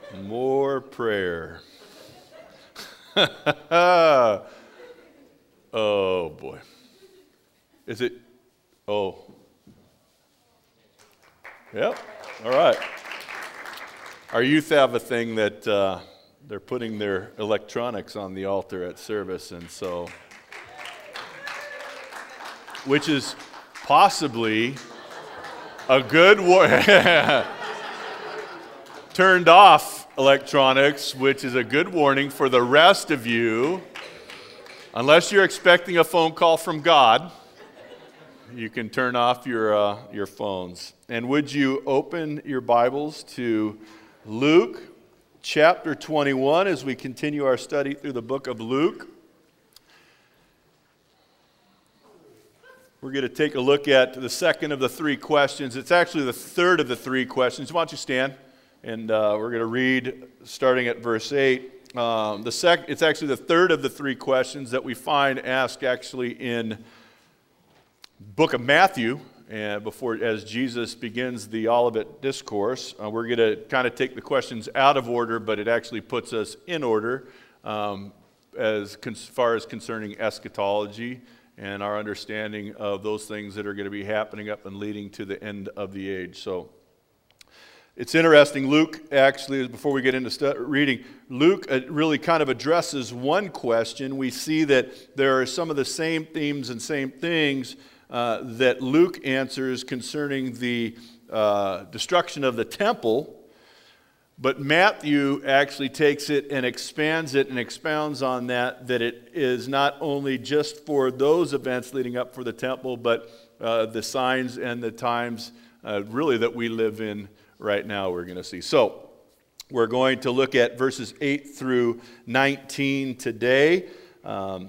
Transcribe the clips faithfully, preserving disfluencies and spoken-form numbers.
More prayer. Oh, boy. Is it? Oh. Yep. All right. Our youth have a thing that uh, they're putting their electronics on the altar at service, and so, which is possibly a good war. Turned off electronics, which is a good warning for the rest of you. Unless you're expecting a phone call from God, you can turn off your uh, your phones. And would you open your Bibles to Luke chapter twenty-one as we continue our study through the book of Luke. We're going to take a look at the second of the three questions. It's actually the third of the three questions. Why don't you stand? And uh, we're going to read starting at verse eight. Um, the sec- it's actually the third of the three questions that we find asked actually in book of Matthew, and before as Jesus begins the Olivet Discourse. Uh, we're going to kind of take the questions out of order, but it actually puts us in order um, as con- far as concerning eschatology and our understanding of those things that are going to be happening up and leading to the end of the age. So it's interesting. Luke actually, before we get into stu- reading, Luke uh, really kind of addresses one question. We see that there are some of the same themes and same things uh, that Luke answers concerning the uh, destruction of the temple, but Matthew actually takes it and expands it and expounds on that, that it is not only just for those events leading up for the temple, but uh, the signs and the times uh, really that we live in right now we're going to see. So we're going to look at verses eight through nineteen today. Um,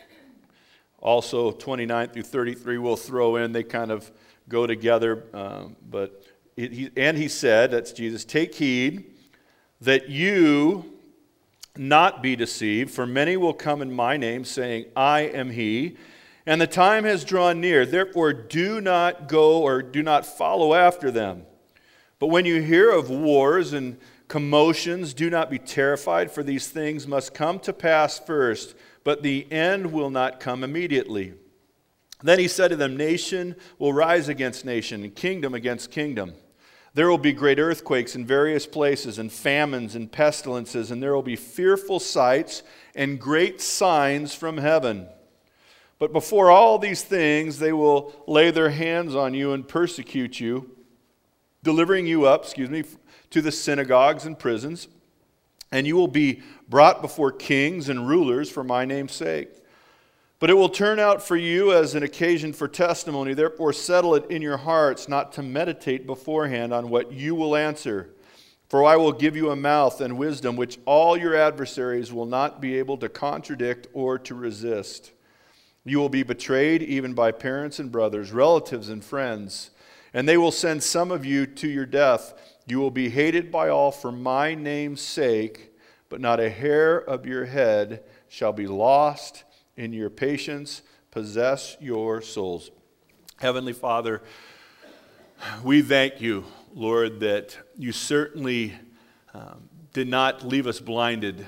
also twenty-nine through thirty-three we'll throw in. They kind of go together. Um, but it, he, and he said, that's Jesus, take heed that you not be deceived, for many will come in my name, saying, I am he, and the time has drawn near. Therefore do not go or do not follow after them. But when you hear of wars and commotions, do not be terrified, for these things must come to pass first, but the end will not come immediately. Then he said to them, nation will rise against nation, and kingdom against kingdom. There will be great earthquakes in various places, and famines and pestilences, and there will be fearful sights and great signs from heaven. But before all these things, they will lay their hands on you and persecute you, delivering you up, excuse me, to the synagogues and prisons, and you will be brought before kings and rulers for my name's sake. But it will turn out for you as an occasion for testimony. Therefore settle it in your hearts not to meditate beforehand on what you will answer. For I will give you a mouth and wisdom which all your adversaries will not be able to contradict or to resist. You will be betrayed even by parents and brothers, relatives and friends, and they will send some of you to your death. You will be hated by all for my name's sake, but not a hair of your head shall be lost. In your patience, possess your souls. Heavenly Father, we thank you, Lord, that you certainly um, did not leave us blinded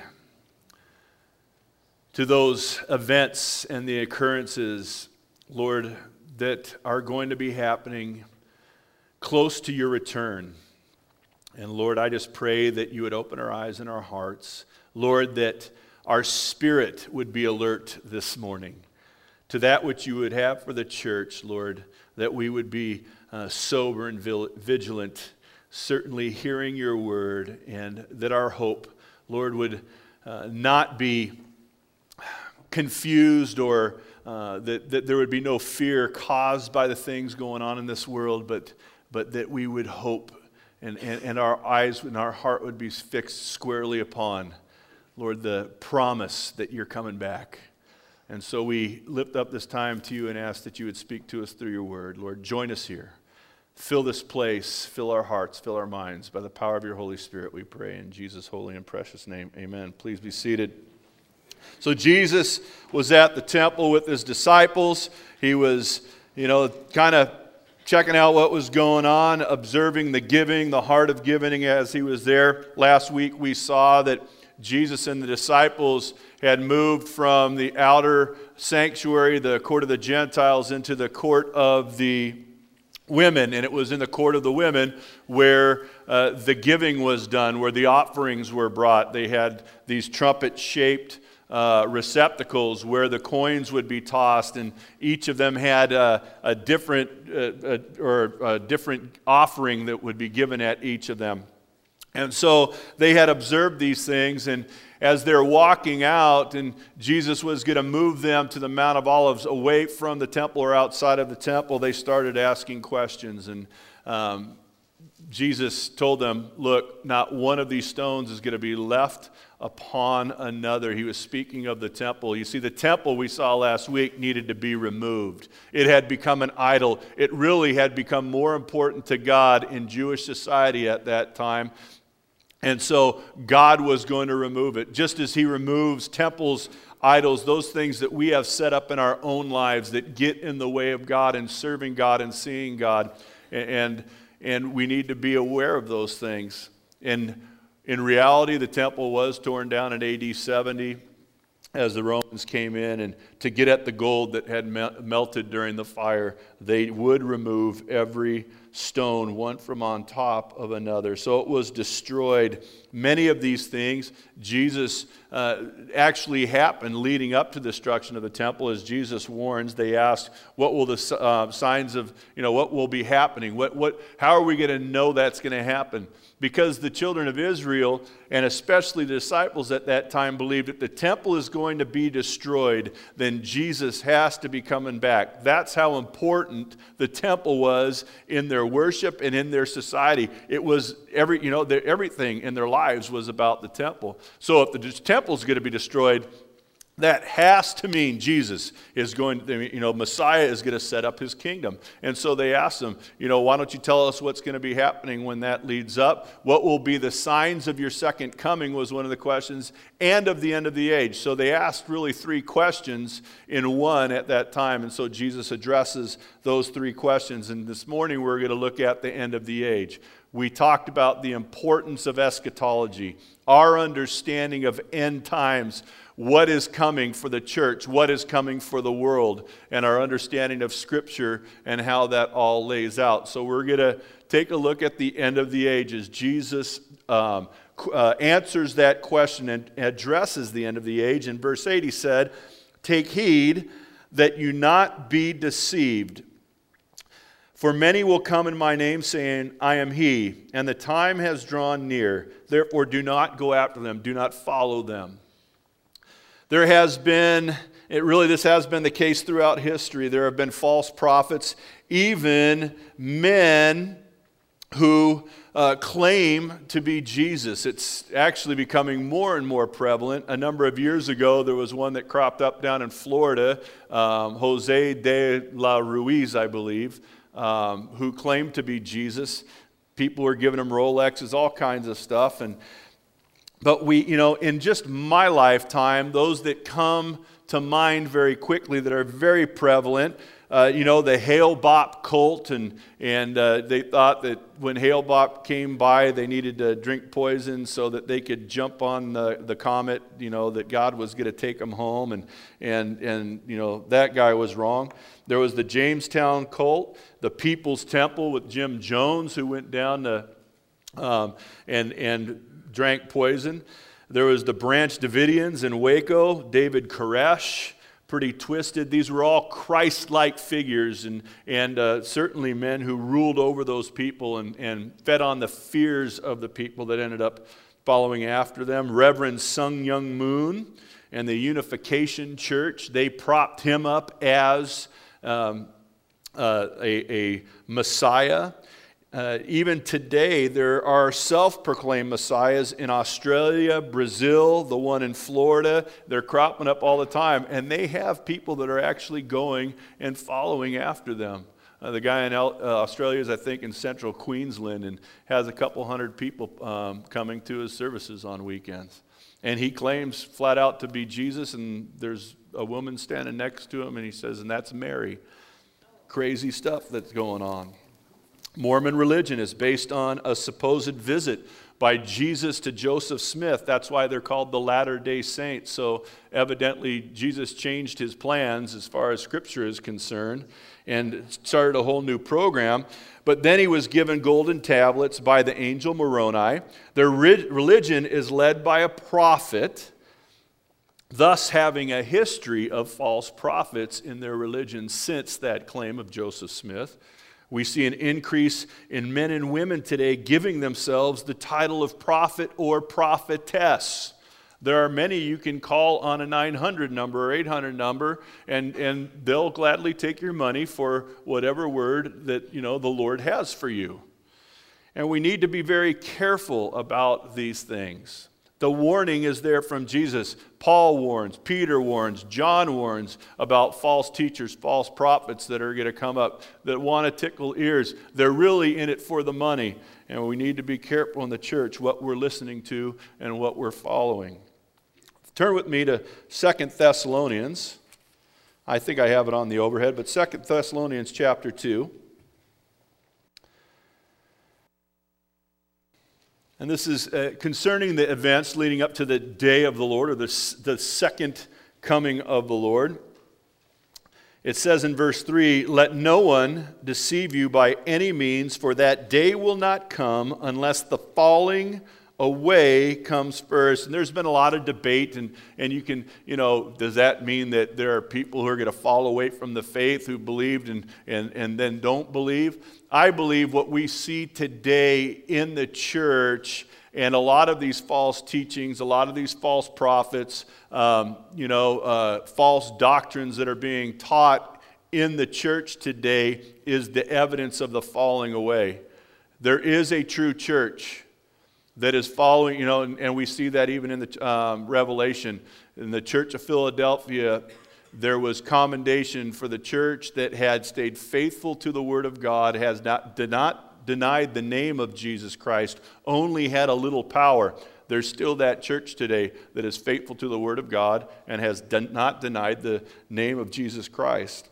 to those events and the occurrences, Lord, that are going to be happening close to your return. And Lord, I just pray that you would open our eyes and our hearts. Lord, that our spirit would be alert this morning to that which you would have for the church, Lord, that we would be uh, sober and vigilant, certainly hearing your word, and that our hope, Lord, would uh, not be confused or uh, that, that there would be no fear caused by the things going on in this world, but but that we would hope and, and, and our eyes and our heart would be fixed squarely upon, Lord, the promise that you're coming back. And so we lift up this time to you and ask that you would speak to us through your word. Lord, join us here. Fill this place, fill our hearts, fill our minds. By the power of your Holy Spirit, we pray in Jesus' holy and precious name. Amen. Please be seated. So Jesus was at the temple with his disciples. He was, you know, kind of checking out what was going on, observing the giving, the heart of giving as he was there. Last week we saw that Jesus and the disciples had moved from the outer sanctuary, the court of the Gentiles, into the court of the women. And it was in the court of the women where uh, the giving was done, where the offerings were brought. They had these trumpet-shaped Uh, receptacles where the coins would be tossed, and each of them had uh, a different uh, uh, or a different offering that would be given at each of them. And so they had observed these things, and as they're walking out, and Jesus was going to move them to the Mount of Olives away from the temple or outside of the temple, they started asking questions. And um, Jesus told them, look, not one of these stones is going to be left upon another. He was speaking of the temple. You see, the temple we saw last week needed to be removed. It had become an idol. It really had become more important to God in Jewish society at that time. And so God was going to remove it. Just as he removes temples, idols, those things that we have set up in our own lives that get in the way of God and serving God and seeing God. And, and we need to be aware of those things. And in reality, the temple was torn down in A D seventy as the Romans came in, and to get at the gold that had melted during the fire, they would remove every stone, one from on top of another. So it was destroyed. Many of these things, Jesus uh, actually happened leading up to the destruction of the temple. As Jesus warns, they asked, what will the uh, signs of, you know, what will be happening? What, what, how are we going to know that's going to happen? Because the children of Israel, and especially the disciples at that time, believed that the temple is going to be destroyed, then Jesus has to be coming back. That's how important the temple was in their worship and in their society. It was every, you know, their, everything in their lives was about the temple. So if the temple is going to be destroyed, that has to mean Jesus is going to, you know, Messiah is going to set up his kingdom. And so they asked him, you know, why don't you tell us what's going to be happening when that leads up? What will be the signs of your second coming was one of the questions, and of the end of the age. So they asked really three questions in one at that time. And so Jesus addresses those three questions. And this morning we're going to look at the end of the age. We talked about the importance of eschatology, our understanding of end times, what is coming for the church, what is coming for the world, and our understanding of Scripture and how that all lays out. So we're going to take a look at the end of the ages. Jesus um, uh, answers that question and addresses the end of the age. In verse eight he said, "Take heed that you not be deceived. For many will come in my name, saying, I am he, and the time has drawn near. Therefore do not go after them, do not follow them." There has been, it really this has been the case throughout history. There have been false prophets, even men who uh, claim to be Jesus. It's actually becoming more and more prevalent. A number of years ago, there was one that cropped up down in Florida, um, Jose de la Ruiz, I believe, um, who claimed to be Jesus. People were giving him Rolexes, all kinds of stuff, and But we, you know, in just my lifetime, those that come to mind very quickly that are very prevalent, uh, you know, the Hale-Bopp cult, and and uh, they thought that when Hale-Bopp came by, they needed to drink poison so that they could jump on the, the comet, you know, that God was going to take them home, and and and you know that guy was wrong. There was the Jamestown cult, the People's Temple with Jim Jones, who went down to um, and and. drank poison. There was the Branch Davidians in Waco, David Koresh, pretty twisted. These were all Christ-like figures, and, and uh, certainly men who ruled over those people and, and fed on the fears of the people that ended up following after them. Reverend Sun Myung Moon and the Unification Church, they propped him up as um, uh, a, a Messiah. Uh, even today, there are self-proclaimed messiahs in Australia, Brazil, the one in Florida. They're cropping up all the time, and they have people that are actually going and following after them. Uh, the guy in uh, Australia is, I think, in central Queensland, and has a couple hundred people um, coming to his services on weekends. And he claims flat out to be Jesus, and there's a woman standing next to him, and he says, and that's Mary. crazy stuff that's going on. Mormon religion is based on a supposed visit by Jesus to Joseph Smith. That's why they're called the Latter-day Saints. So evidently Jesus changed his plans as far as Scripture is concerned and started a whole new program. But then he was given golden tablets by the angel Moroni. Their religion is led by a prophet, thus having a history of false prophets in their religion since that claim of Joseph Smith. We see an increase in men and women today giving themselves the title of prophet or prophetess. There are many you can call on a nine hundred number or eight hundred number, and, and they'll gladly take your money for whatever word that, you know, the Lord has for you. And we need to be very careful about these things. The warning is there from Jesus. Paul warns, Peter warns, John warns about false teachers, false prophets that are going to come up that want to tickle ears. They're really in it for the money. And we need to be careful in the church what we're listening to and what we're following. Turn with me to Second Thessalonians. I think I have it on the overhead, but Second Thessalonians chapter two. And this is uh, concerning the events leading up to the day of the Lord, or the, the second coming of the Lord. It says in verse three, "Let no one deceive you by any means, for that day will not come unless the falling away comes first." And there's been a lot of debate, and, and you can, you know, does that mean that there are people who are going to fall away from the faith who believed and, and, and then don't believe? I believe what we see today in the church and a lot of these false teachings, a lot of these false prophets, um, you know, uh, false doctrines that are being taught in the church today is the evidence of the falling away. There is a true church that is following, you know, and, and we see that even in the um, Revelation. In the Church of Philadelphia, there was commendation for the church that had stayed faithful to the Word of God, has not, did not denied the name of Jesus Christ, only had a little power. There's still that church today that is faithful to the Word of God and has done, not denied the name of Jesus Christ.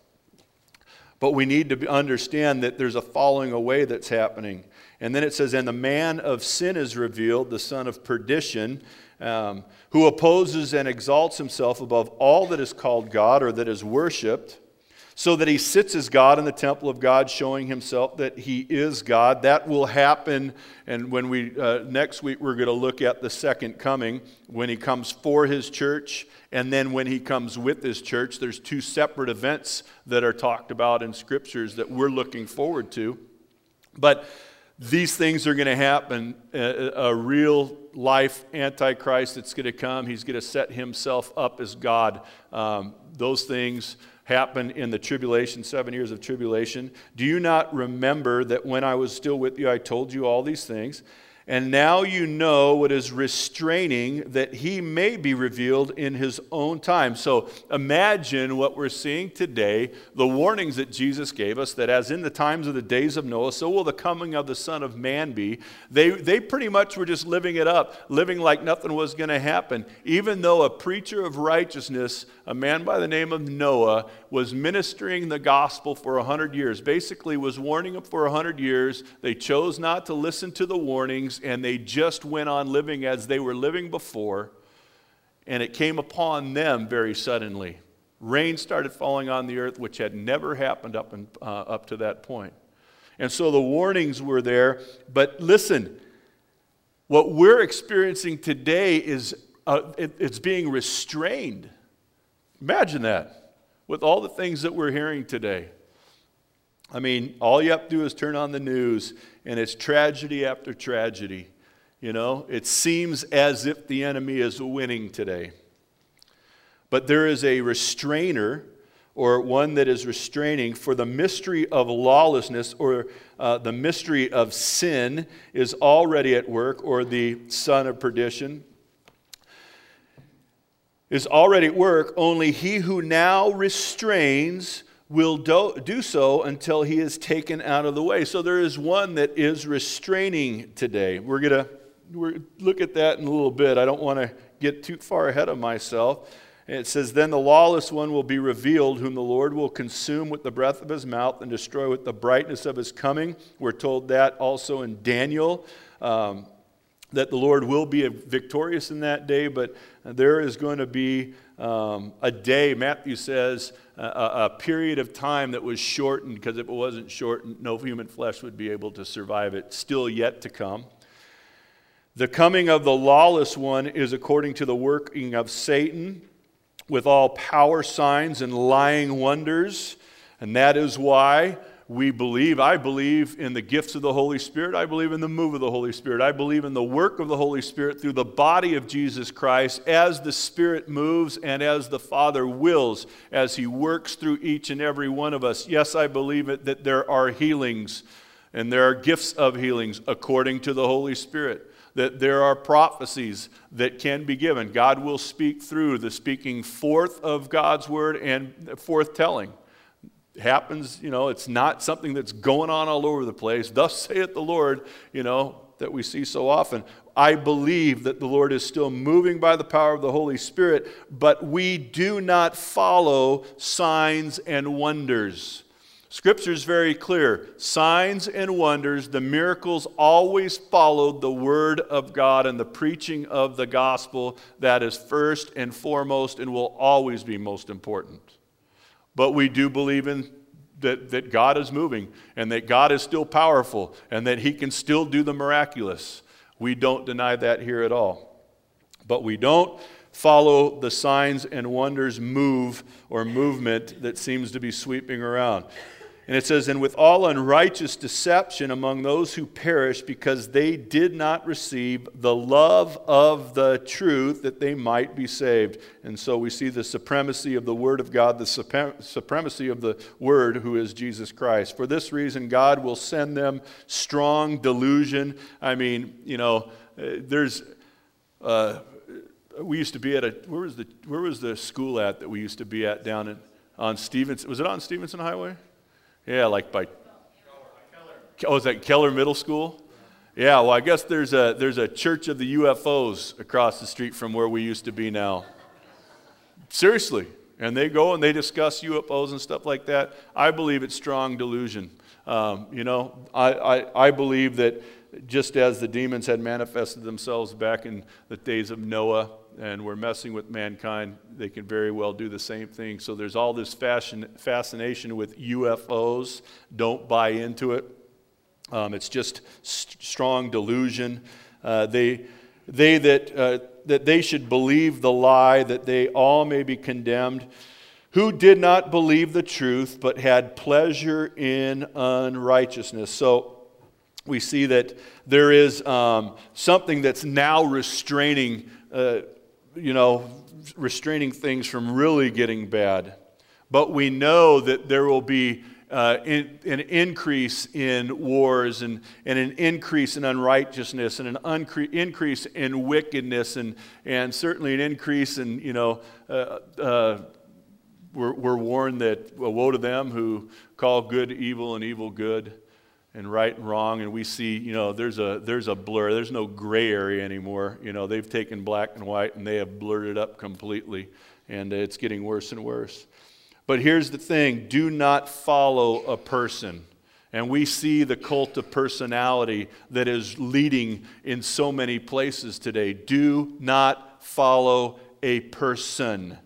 But we need to understand that there's a falling away that's happening. And then it says, "And the man of sin is revealed, the son of perdition, um, who opposes and exalts himself above all that is called God or that is worshipped, so that he sits as God in the temple of God, showing himself that he is God." That will happen, and when we uh, next week we're going to look at the second coming, when he comes for his church, and then when he comes with his church. There's two separate events that are talked about in scriptures that we're looking forward to. But these things are going to happen. A, a real life Antichrist that's going to come. He's going to set himself up as God. Um, those things happen in the tribulation, seven years of tribulation. "Do you not remember that when I was still with you, I told you all these things? And now you know what is restraining, that he may be revealed in his own time." So imagine what we're seeing today, the warnings that Jesus gave us, that as in the times of the days of Noah, so will the coming of the Son of Man be. They, they pretty much were just living it up, living like nothing was going to happen. Even though a preacher of righteousness, a man by the name of Noah, was ministering the gospel for a hundred years, basically was warning them for a hundred years. They chose not to listen to the warnings, and they just went on living as they were living before, and it came upon them very suddenly. Rain started falling on the earth, which had never happened up, in, uh, up to that point. And so the warnings were there, but listen, what we're experiencing today is uh, it, it's being restrained. Imagine that, with all the things that we're hearing today. I mean, all you have to do is turn on the news, and it's tragedy after tragedy. You know, it seems as if the enemy is winning today. But there is a restrainer, or one that is restraining, for the mystery of lawlessness, or uh, the mystery of sin is already at work, or the son of perdition is already at work. Only he who now restrains will do, do so until he is taken out of the way. So there is one that is restraining today. We're going to we're look at that in a little bit. I don't want to get too far ahead of myself. It says, then the lawless one will be revealed, whom the Lord will consume with the breath of his mouth and destroy with the brightness of his coming. We're told that also in Daniel, um, that the Lord will be victorious in that day, but there is going to be um, a day, Matthew says, a, a period of time that was shortened, because if it wasn't shortened, no human flesh would be able to survive it. Still yet to come. The coming of the lawless one is according to the working of Satan, with all power, signs, and lying wonders. And that is why we believe, I believe in the gifts of the Holy Spirit. I believe in the move of the Holy Spirit. I believe in the work of the Holy Spirit through the body of Jesus Christ as the Spirit moves and as the Father wills, as He works through each and every one of us. Yes, I believe it, that there are healings and there are gifts of healings according to the Holy Spirit. That there are prophecies that can be given. God will speak through the speaking forth of God's word and forth telling. It happens, you know, it's not something that's going on all over the place. Thus saith the Lord, you know, that we see so often. I believe that the Lord is still moving by the power of the Holy Spirit, but we do not follow signs and wonders. Scripture is very clear. Signs and wonders, the miracles always followed the Word of God and the preaching of the gospel. That is first and foremost and will always be most important. But we do believe in that, that God is moving and that God is still powerful and that He can still do the miraculous. We don't deny that here at all. But we don't follow the signs and wonders move or movement that seems to be sweeping around. And it says, and with all unrighteous deception among those who perish, because they did not receive the love of the truth that they might be saved. And so we see the supremacy of the Word of God, the suprem- supremacy of the Word, who is Jesus Christ. For this reason, God will send them strong delusion. I mean, you know, uh, there's... Uh, we used to be at a... Where was the where was the school at that we used to be at down in, on Stevenson? Was it on Stevenson Highway? Yeah, like by, oh, is that Keller Middle School? Yeah, well, I guess there's a there's a church of the U F Os across the street from where we used to be now. Seriously, and they go and they discuss U F Os and stuff like that. I believe it's strong delusion. Um, you know, I, I, I believe that just as the demons had manifested themselves back in the days of Noah, and we're messing with mankind, they can very well do the same thing. So there's all this fashion, fascination with U F Os. Don't buy into it. Um, it's just st- strong delusion. Uh, they, they that, uh, that they should believe the lie, that they all may be condemned, who did not believe the truth, but had pleasure in unrighteousness. So we see that there is um, something that's now restraining uh, you know, restraining things from really getting bad. But we know that there will be uh, in, an increase in wars and, and an increase in unrighteousness and an uncre- increase in wickedness and, and certainly an increase in, you know, uh, uh, we're, we're warned that, well, woe to them who call good evil and evil good, and right and wrong, and we see, you know, there's a there's a blur. There's no gray area anymore. You know, they've taken black and white and they have blurred it up completely, and it's getting worse and worse. But here's the thing: do not follow a person. And we see the cult of personality that is leading in so many places today. Do not follow a person,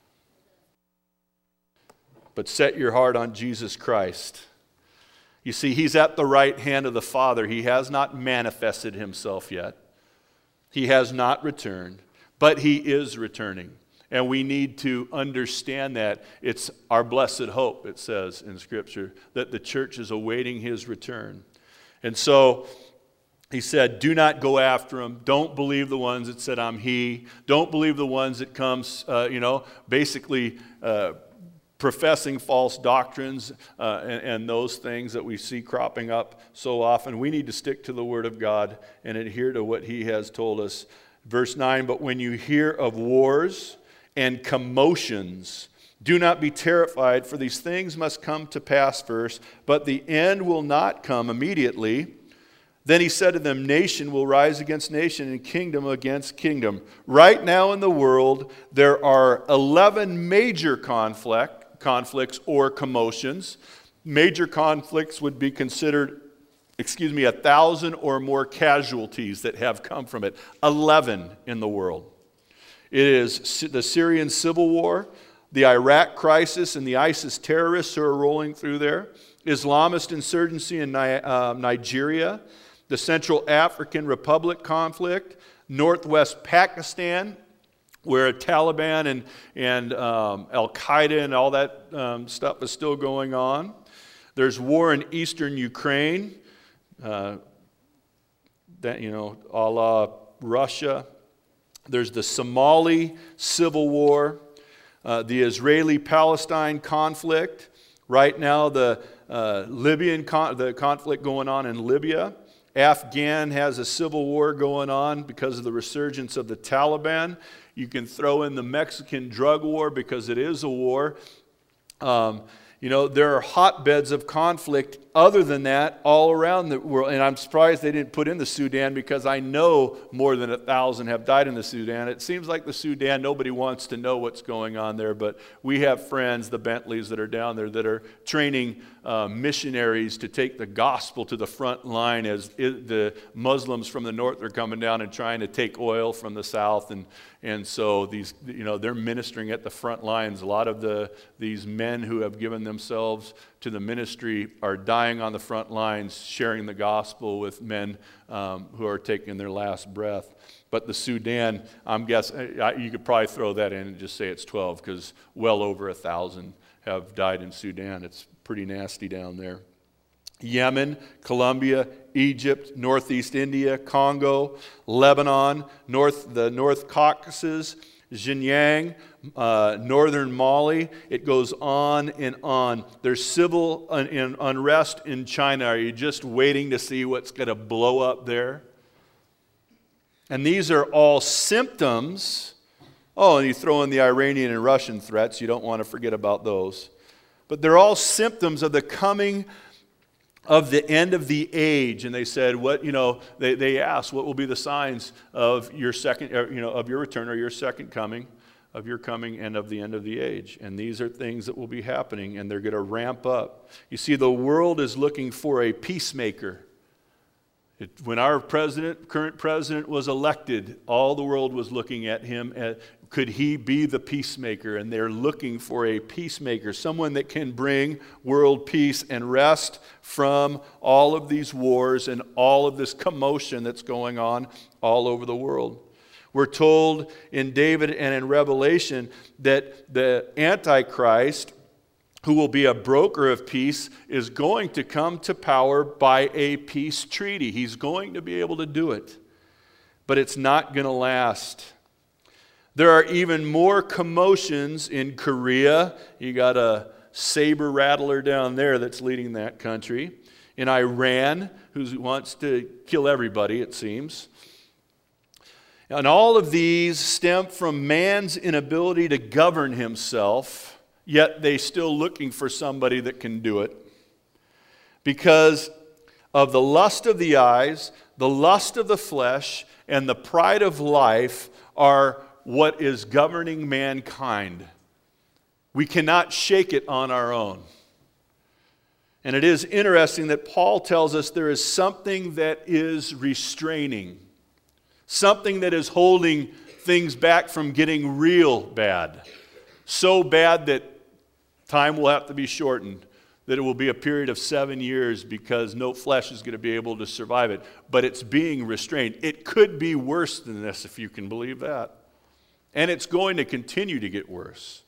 but set your heart on Jesus Christ. You see, He's at the right hand of the Father. He has not manifested Himself yet. He has not returned, but He is returning. And we need to understand that. It's our blessed hope, it says in Scripture, that the church is awaiting His return. And so He said, do not go after Him. Don't believe the ones that said, I'm He. Don't believe the ones that comes, uh, you know, basically uh, professing false doctrines uh, and, and those things that we see cropping up so often. We need to stick to the Word of God and adhere to what He has told us. Verse nine, but when you hear of wars and commotions, do not be terrified, for these things must come to pass first, but the end will not come immediately. Then he said to them, nation will rise against nation and kingdom against kingdom. Right now in the world, there are eleven major conflict, conflicts or commotions. Major conflicts would be considered, excuse me, a thousand or more casualties that have come from it. eleven in the world. It is the Syrian civil war, the Iraq crisis, and the ISIS terrorists who are rolling through there. Islamist insurgency in Nigeria, the Central African Republic conflict, Northwest Pakistan, where Taliban and, and um, Al-Qaeda and all that um, stuff is still going on. There's war in eastern Ukraine, uh, that, you know, a la Russia. There's the Somali civil war, uh, the Israeli-Palestine conflict. Right now, the uh, Libyan con- the conflict going on in Libya. Afghan has a civil war going on because of the resurgence of the Taliban. You can throw in the Mexican drug war because it is a war. Um, you know, there are hotbeds of conflict other than that all around the world. And I'm surprised they didn't put in the Sudan, because I know more than a thousand have died in the Sudan. It seems like the Sudan, nobody wants to know what's going on there. But we have friends, the Bentleys, that are down there that are training uh, missionaries to take the gospel to the front line as it, the Muslims from the north are coming down and trying to take oil from the south. And, and so these, you know, they're ministering at the front lines. A lot of the these men who have given themselves to the ministry are dying on the front lines, sharing the gospel with men um, who are taking their last breath. But the Sudan, I'm guessing, you could probably throw that in and just say it's twelve, because well over a thousand have died in Sudan. It's pretty nasty down there. Yemen, Colombia, Egypt, Northeast India, Congo, Lebanon, North the North Caucasus, Xinjiang, uh, northern Mali. It goes on and on. There's civil un- in unrest in China. Are you just waiting to see what's going to blow up there? And these are all symptoms. Oh, and you throw in the Iranian and Russian threats. You don't want to forget about those. But they're all symptoms of the coming of the end of the age. And they said, what, you know, they, they asked, what will be the signs of your second, you know, of your return or your second coming, of your coming and of the end of the age? And these are things that will be happening, and they're going to ramp up. You see, the world is looking for a peacemaker. It, when our president, current president, was elected, all the world was looking at him. At, could he be the peacemaker? And they're looking for a peacemaker, someone that can bring world peace and rest from all of these wars and all of this commotion that's going on all over the world. We're told in David and in Revelation that the Antichrist, who will be a broker of peace, is going to come to power by a peace treaty. He's going to be able to do it, but it's not going to last. There are even more commotions in Korea. You got a saber rattler down there that's leading that country. In Iran, who wants to kill everybody, it seems. And all of these stem from man's inability to govern himself, yet they still looking for somebody that can do it. Because of the lust of the eyes, the lust of the flesh, and the pride of life are what is governing mankind. We cannot shake it on our own. And it is interesting that Paul tells us there is something that is restraining, something that is holding things back from getting real bad. So bad that time will have to be shortened, that it will be a period of seven years because no flesh is going to be able to survive it. But it's being restrained. It could be worse than this, if you can believe that. And it's going to continue to get worse.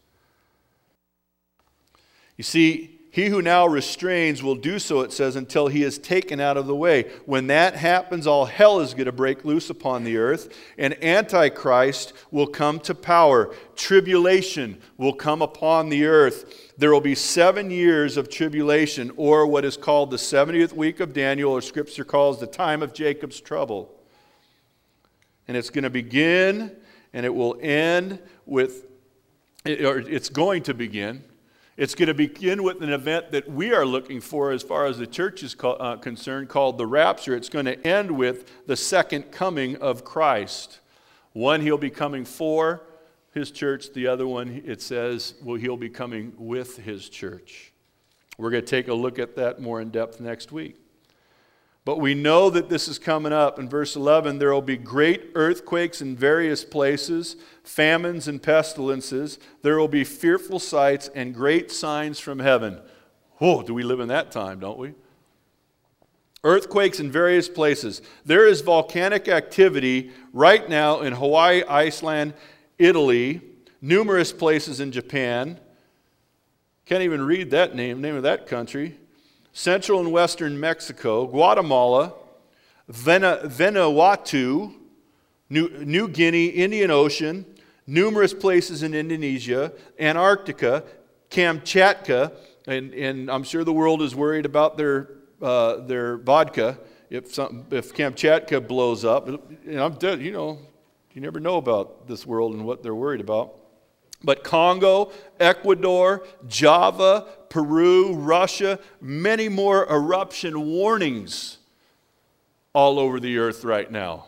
You see, he who now restrains will do so, it says, until he is taken out of the way. When that happens, all hell is going to break loose upon the earth, and Antichrist will come to power. Tribulation will come upon the earth. There will be seven years of tribulation, or what is called the seventieth week of Daniel, or Scripture calls the time of Jacob's trouble. And it's going to begin, and it will end with, or it's going to begin, It's going to begin with an event that we are looking for as far as the church is co- uh, concerned, called the rapture. It's going to end with the second coming of Christ. One, he'll be coming for his church. The other one, it says, well, he'll be coming with his church. We're going to take a look at that more in depth next week. But we know that this is coming up. In verse eleven, there will be great earthquakes in various places, famines and pestilences. There will be fearful sights and great signs from heaven. Whoa, do we live in that time, don't we? Earthquakes in various places. There is volcanic activity right now in Hawaii, Iceland, Italy, numerous places in Japan. Can't even read that name, name of that country. Central and western Mexico, Guatemala, Vena, Vanuatu, New, New Guinea, Indian Ocean, numerous places in Indonesia, Antarctica, Kamchatka, and, and I'm sure the world is worried about their uh, their vodka. If some, if Kamchatka blows up, and I'm dead, you know, you never know about this world and what they're worried about. But Congo, Ecuador, Java, Peru, Russia, many more eruption warnings all over the earth right now.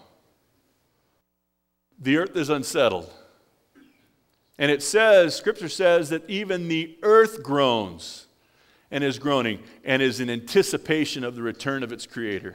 The earth is unsettled. And it says, Scripture says that even the earth groans and is groaning and is in anticipation of the return of its Creator.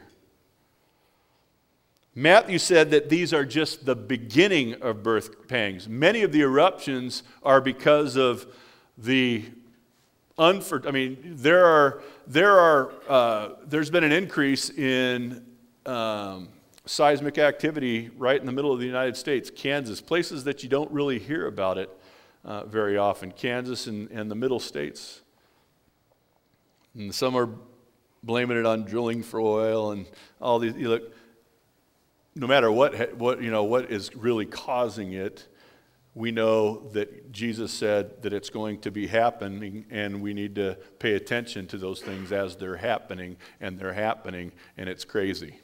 Matthew said that these are just the beginning of birth pangs. Many of the eruptions are because of the unfor- I mean, there are there are uh, there's been an increase in um, seismic activity right in the middle of the United States, Kansas, places that you don't really hear about it uh, very often. Kansas and, and the middle states, and some are blaming it on drilling for oil and all these. You look. No matter what, what, you know, what is really causing it, we know that Jesus said that it's going to be happening, and we need to pay attention to those things as they're happening, and they're happening, and it's crazy.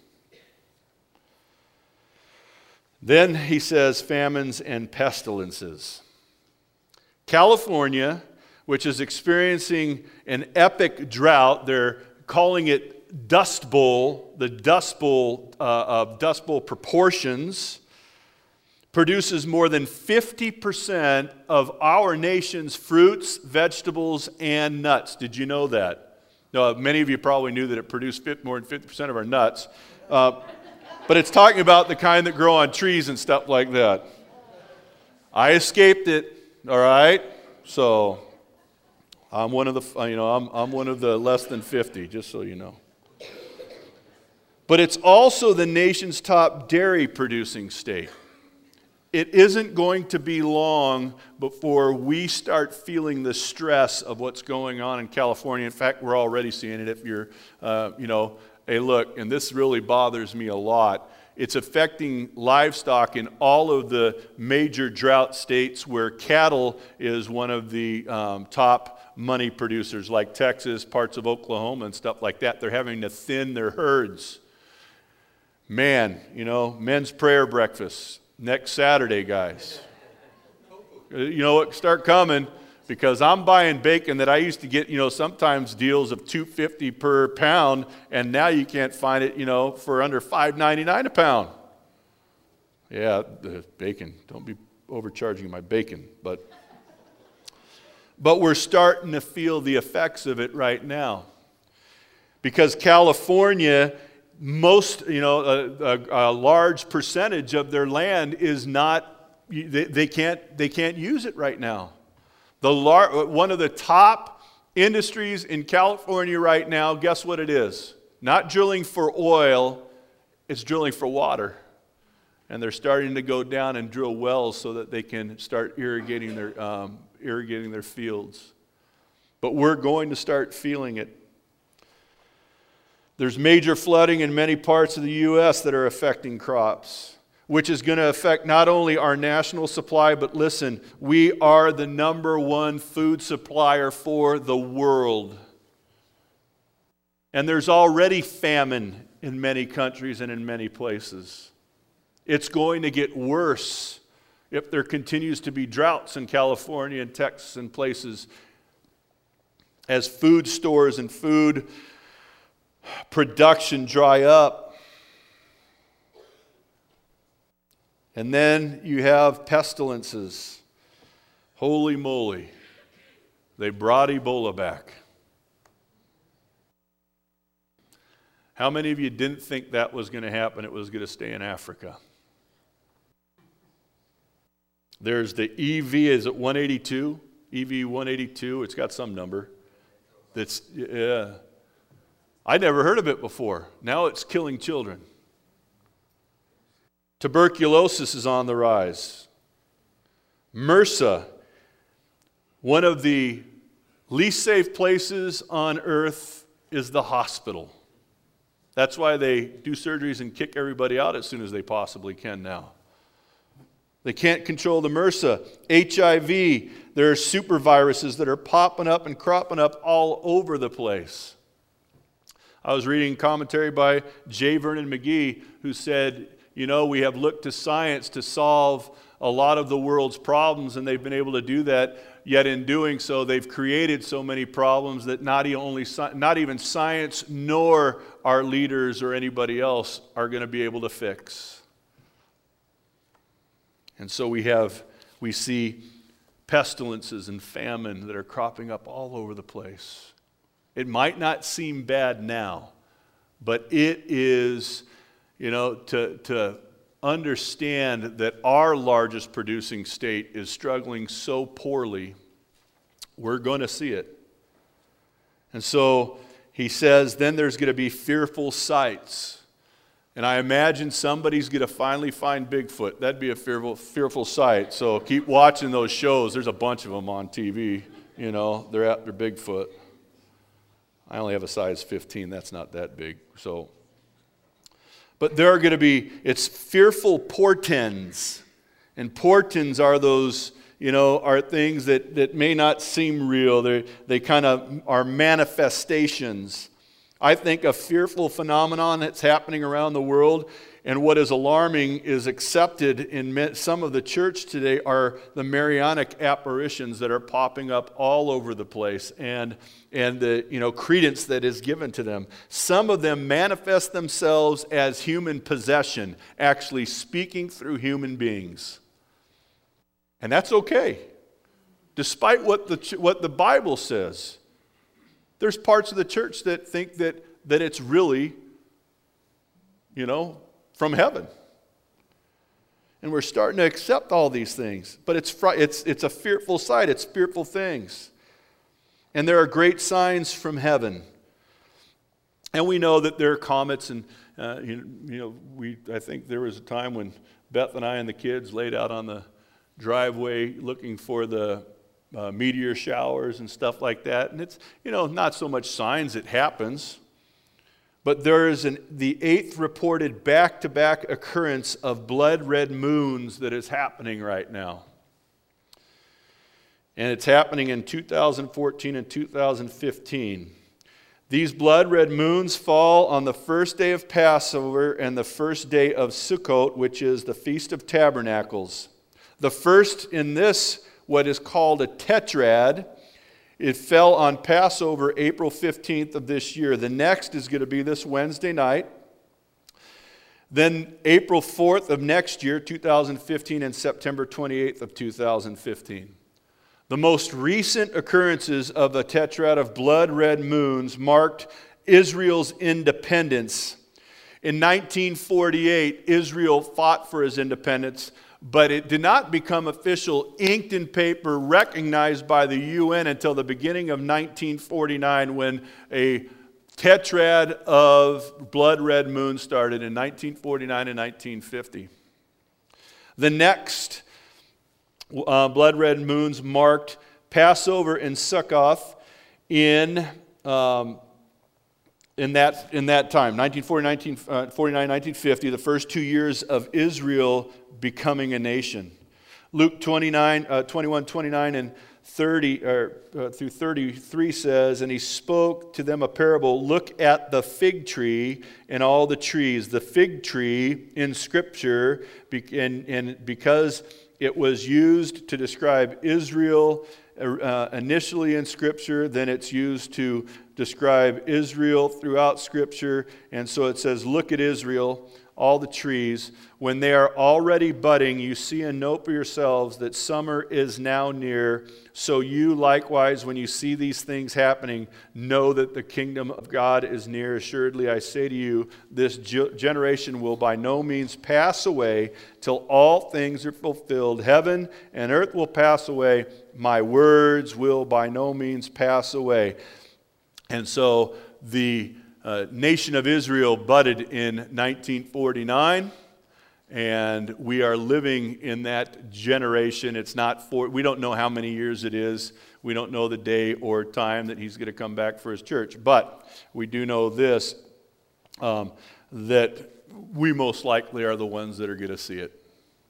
Then he says famines and pestilences. California, which is experiencing an epic drought, they're calling it Dust Bowl, the Dust Bowl uh, of Dust Bowl proportions, produces more than fifty percent of our nation's fruits, vegetables, and nuts. Did you know that? No, many of you probably knew that it produced more than fifty percent of our nuts. Uh, but it's talking about the kind that grow on trees and stuff like that. I escaped it, all right? So I'm one of the, you know, I'm, I'm one of the less than fifty, just so you know. But it's also the nation's top dairy producing state. It isn't going to be long before we start feeling the stress of what's going on in California. In fact, we're already seeing it. If you're, uh, you know, hey, look, and this really bothers me a lot. It's affecting livestock in all of the major drought states where cattle is one of the um, top money producers, like Texas, parts of Oklahoma and stuff like that. They're having to thin their herds. Man, you know, men's prayer breakfast next Saturday, guys. You know what? Start coming, because I'm buying bacon that I used to get, you know, sometimes deals of two fifty per pound, and now you can't find it, you know, for under five ninety-nine a pound. Yeah, the bacon. Don't be overcharging my bacon, but but we're starting to feel the effects of it right now, because California, most, you know, a, a, a large percentage of their land is not, they, they can't, they can't use it right now. The lar- one of the top industries in California right now, guess what it is? Not drilling for oil, it's drilling for water. And they're starting to go down and drill wells so that they can start irrigating their, um, irrigating their fields. But we're going to start feeling it. There's major flooding in many parts of the U S that are affecting crops, which is going to affect not only our national supply, but listen, we are the number one food supplier for the world. And there's already famine in many countries and in many places. It's going to get worse if there continues to be droughts in California and Texas and places. as food stores and food production dry up. And then you have pestilences. Holy moly. They brought Ebola back. How many of you didn't think that was going to happen? It was going to stay in Africa. There's the E V, is it one eighty-two? E V one eighty-two, it's got some number. That's, yeah. I'd never heard of it before. Now it's killing children. Tuberculosis is on the rise. MRSA, one of the least safe places on earth is the hospital. That's why they do surgeries and kick everybody out as soon as they possibly can now. They can't control the MRSA. H I V, there are super viruses that are popping up and cropping up all over the place. I was reading commentary by J. Vernon McGee, who said, you know, we have looked to science to solve a lot of the world's problems, and they've been able to do that, yet in doing so, they've created so many problems that not only, not even science nor our leaders or anybody else are going to be able to fix. And so we have, we see pestilences and famine that are cropping up all over the place. It might not seem bad now, but it is, you know, to, to understand that our largest producing state is struggling so poorly, we're going to see it. And so he says, then there's going to be fearful sights. And I imagine somebody's going to finally find Bigfoot. That'd be a fearful, fearful sight. So keep watching those shows. There's a bunch of them on T V. You know, they're after Bigfoot. I only have a size fifteen. That's not that big. So, but there are going to be, it's fearful portents. And portents are those, you know, are things that, that may not seem real. They they kind of are manifestations. I think a fearful phenomenon that's happening around the world, and what is alarming is accepted in some of the church today, are the Marianic apparitions that are popping up all over the place, and and the you know credence that is given to them. Some of them manifest themselves as human possession, actually speaking through human beings, and that's okay, despite what the what the Bible says. There's parts of the church that think that, that it's really, you know, from heaven. And we're starting to accept all these things. But it's, fr- it's, it's a fearful sight. It's fearful things. And there are great signs from heaven. And we know that there are comets. And, uh, you, you know, we I think there was a time when Beth and I and the kids laid out on the driveway looking for the Uh, meteor showers and stuff like that. And it's, you know, not so much signs, it happens. But there is an, the eighth reported back-to-back occurrence of blood-red moons that is happening right now. And it's happening in two thousand fourteen and two thousand fifteen. These blood-red moons fall on the first day of Passover and the first day of Sukkot, which is the Feast of Tabernacles. The first in this what is called a tetrad. It fell on Passover, April fifteenth of this year. The next is going to be this Wednesday night. Then April fourth of next year, two thousand fifteen, and September twenty-eighth of two thousand fifteen. The most recent occurrences of the tetrad of blood-red moons marked Israel's independence. In nineteen forty-eight, Israel fought for its independence, but it did not become official, inked in paper, recognized by the U N until the beginning of nineteen forty-nine, when a tetrad of blood-red moons started in nineteen forty-nine and nineteen fifty. The next uh, blood-red moons marked Passover and Sukkoth in um, in that in that time, nineteen forty, nineteen forty-nine, nineteen fifty, the first two years of Israel becoming a nation. Luke twenty-nine, uh, twenty-one, twenty-nine, and thirty or, uh, through thirty-three says, and he spoke to them a parable. Look at the fig tree and all the trees. The fig tree in Scripture, and, and because it was used to describe Israel uh, initially in Scripture, then it's used to describe Israel throughout Scripture. And so it says, look at Israel, all the trees. When they are already budding, you see and note for yourselves that summer is now near. So you likewise, when you see these things happening, know that the kingdom of God is near. Assuredly, I say to you, this ge- generation will by no means pass away till all things are fulfilled. Heaven and earth will pass away. My words will by no means pass away. And so the uh, nation of Israel budded in nineteen forty-nine. And we are living in that generation. It's not for, we don't know how many years it is. We don't know the day or time that he's going to come back for his church. But we do know this, um, that we most likely are the ones that are going to see it.